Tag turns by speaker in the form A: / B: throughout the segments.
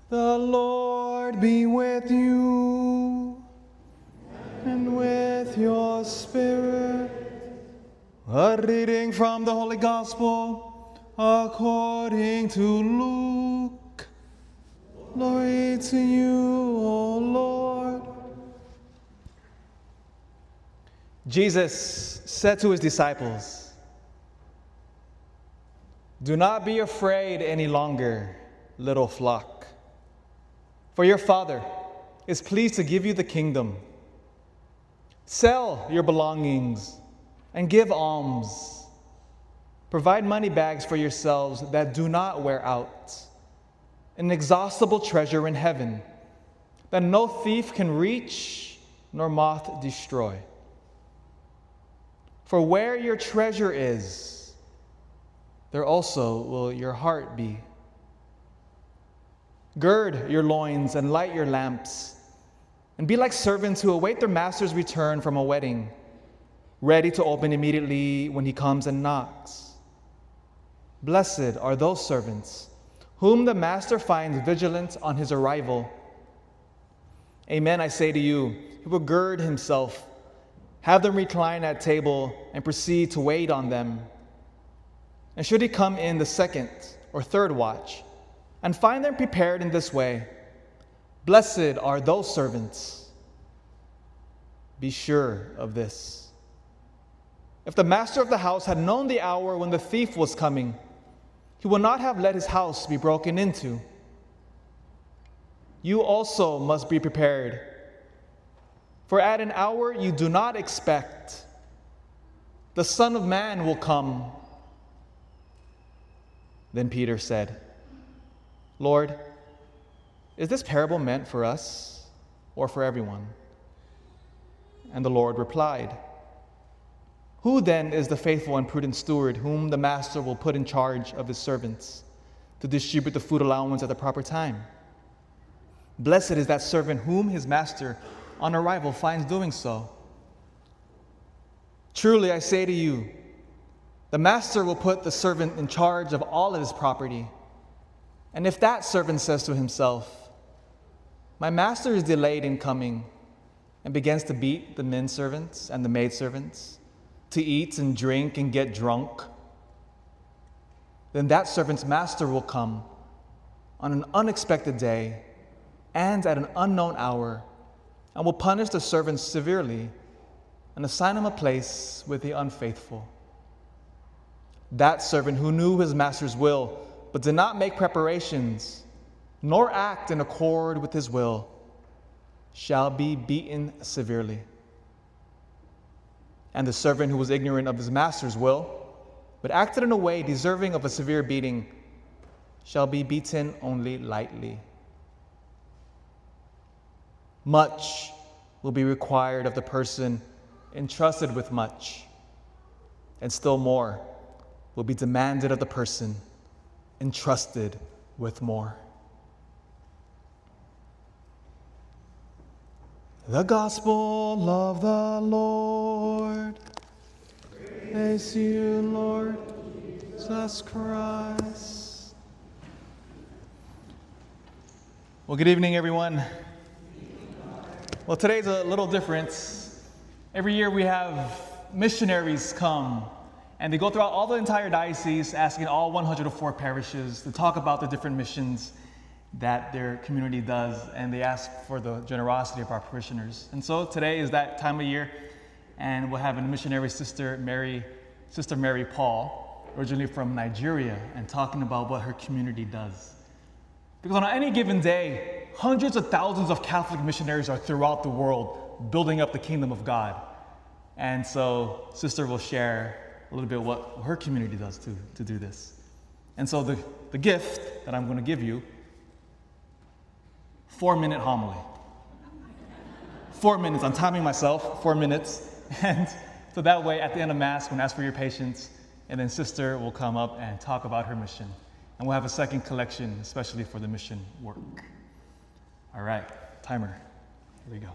A: The Lord be with you and with your spirit. A reading from the Holy Gospel according to Luke. Glory to you, O Lord. Jesus said to his disciples, "Do not be afraid any longer, little flock. For your Father is pleased to give you the kingdom. Sell your belongings and give alms. Provide money bags for yourselves that do not wear out, an inexhaustible treasure in heaven that no thief can reach nor moth destroy. For where your treasure is, there also will your heart be. Gird your loins and light your lamps, and be like servants who await their master's return from a wedding, ready to open immediately when he comes and knocks. Blessed are those servants whom the master finds vigilant on his arrival. Amen, I say to you, he will gird himself, have them recline at table, and proceed to wait on them. And should he come in the second or third watch, and find them prepared in this way, blessed are those servants. Be sure of this. If the master of the house had known the hour when the thief was coming, he would not have let his house be broken into. You also must be prepared, for at an hour you do not expect, the Son of Man will come." Then Peter said, "Lord, is this parable meant for us or for everyone?" And the Lord replied, "Who then is the faithful and prudent steward whom the master will put in charge of his servants to distribute the food allowance at the proper time? Blessed is that servant whom his master on arrival finds doing so. Truly I say to you, the master will put the servant in charge of all of his property. And if that servant says to himself, 'My master is delayed in coming,' and begins to beat the men servants and the maid servants, to eat and drink and get drunk, then that servant's master will come on an unexpected day and at an unknown hour, and will punish the servant severely and assign him a place with the unfaithful. That servant who knew his master's will but did not make preparations, nor act in accord with his will, shall be beaten severely. And the servant who was ignorant of his master's will, but acted in a way deserving of a severe beating, shall be beaten only lightly. Much will be required of the person entrusted with much, and still more will be demanded of the person entrusted with more." The Gospel of the Lord. Praise to you, Lord Jesus Christ. Well, good evening, everyone. Well, today's a little different. Every year we have missionaries come, and they go throughout all the entire diocese, asking all 104 parishes to talk about the different missions that their community does, and they ask for the generosity of our parishioners. And so today is that time of year, and we'll have a missionary Sister Mary Paul, originally from Nigeria, and talking about what her community does. Because on any given day, hundreds of thousands of Catholic missionaries are throughout the world building up the kingdom of God. And so Sister will share a little bit what her community does to do this. And so the gift that I'm going to give you, 4-minute homily. 4 minutes, I'm timing myself, 4 minutes. And so that way, at the end of Mass, we'll ask for your patience, and then Sister will come up and talk about her mission. And we'll have a second collection, especially for the mission work. All right, timer. Here we go.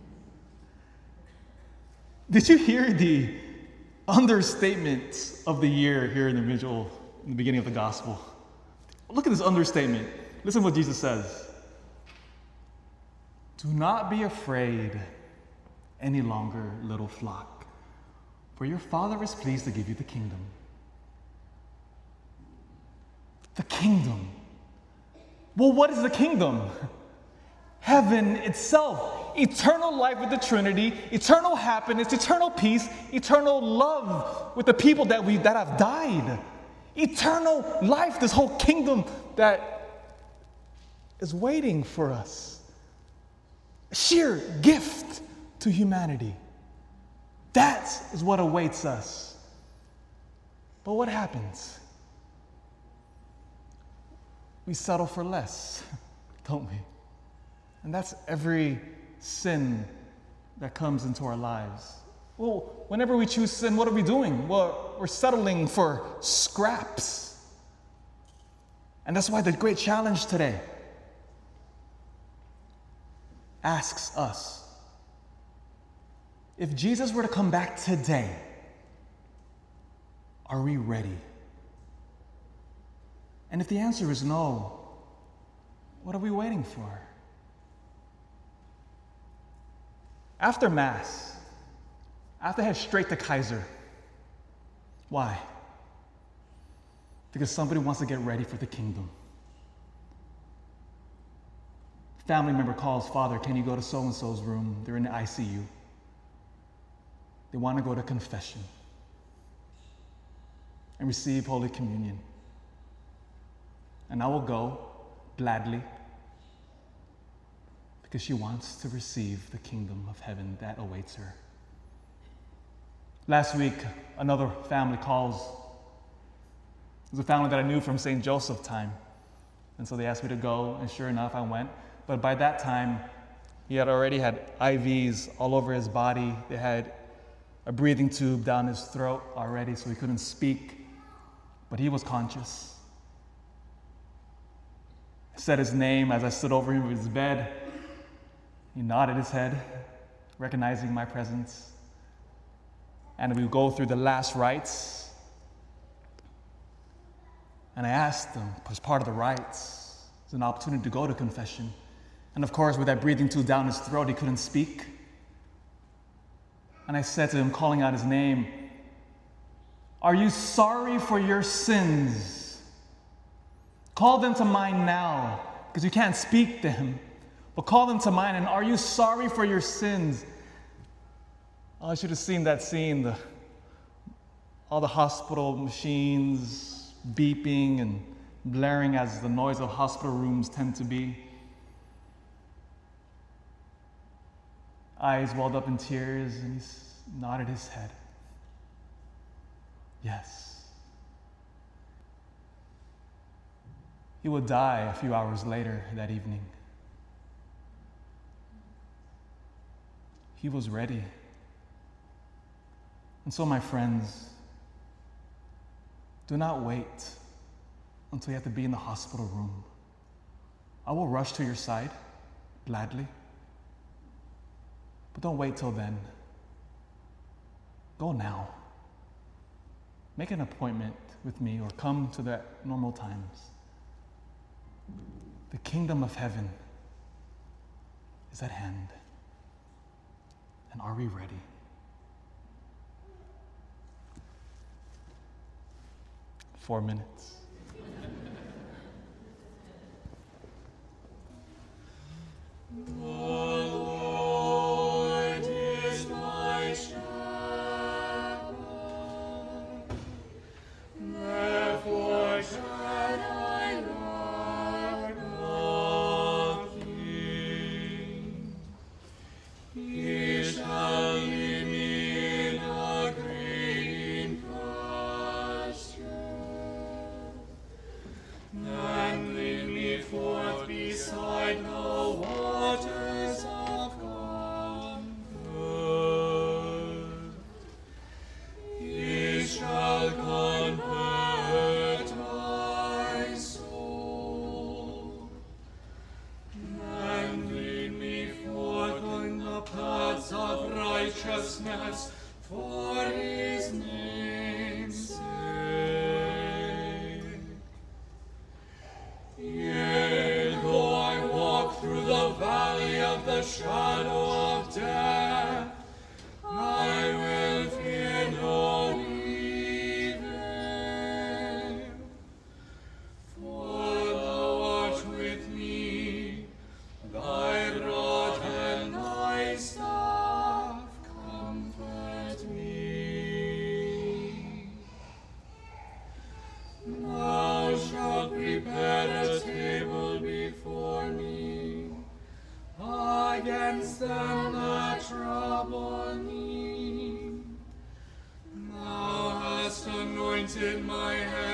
A: Did you hear the understatement of the year here in the beginning of the gospel? Look at this understatement. Listen to what Jesus says. Do not be afraid any longer, little flock, for your Father is pleased to give you the kingdom. The kingdom. Well, what is the kingdom? Heaven itself, eternal life with the Trinity, eternal happiness, eternal peace, eternal love with the people that have died. Eternal life, this whole kingdom that is waiting for us. A sheer gift to humanity. That is what awaits us. But what happens? We settle for less, don't we? And that's every sin that comes into our lives. Well, whenever we choose sin, what are we doing? Well, we're settling for scraps. And that's why the great challenge today asks us, if Jesus were to come back today, are we ready? And if the answer is no, what are we waiting for? After Mass, I have to head straight to Kaiser. Why? Because somebody wants to get ready for the kingdom. Family member calls, Father, can you go to so-and-so's room? They're in the ICU. They want to go to confession and receive Holy Communion. And I will go gladly because she wants to receive the kingdom of heaven that awaits her. Last week, another family calls. It was a family that I knew from St. Joseph time. And so they asked me to go, and sure enough, I went. But by that time, he had already had IVs all over his body. They had a breathing tube down his throat already, so he couldn't speak. But he was conscious. I said his name as I stood over him in his bed. He nodded his head, recognizing my presence. And we go through the last rites. And I asked him, as part of the rites, it's an opportunity to go to confession. And of course, with that breathing tube down his throat, he couldn't speak. And I said to him, calling out his name, are you sorry for your sins? Call them to mind now, because you can't speak them. But call them to mind, and are you sorry for your sins? Oh, I should have seen that scene, all the hospital machines beeping and blaring as the noise of hospital rooms tend to be. Eyes welled up in tears, and he nodded his head. Yes. He would die a few hours later that evening. He was ready. And so, my friends, do not wait until you have to be in the hospital room. I will rush to your side, gladly. But don't wait till then. Go now. Make an appointment with me or come to the normal times. The kingdom of heaven is at hand. And are we ready? Four minutes.
B: The Lord is my shepherd, therefore shall I want nothing. He shall lead me in a green pasture, and lead me forth beside the waters of comfort. He shall comfort my soul, and lead me forth in the paths of righteousness for his name's sake. Yea, though I walk through the valley of the shadow of death, I will fear no evil. For thou art with me, thy rod and thy staff comfort me. Thou shalt prepare a table before me against them that trouble me. Thou hast anointed my head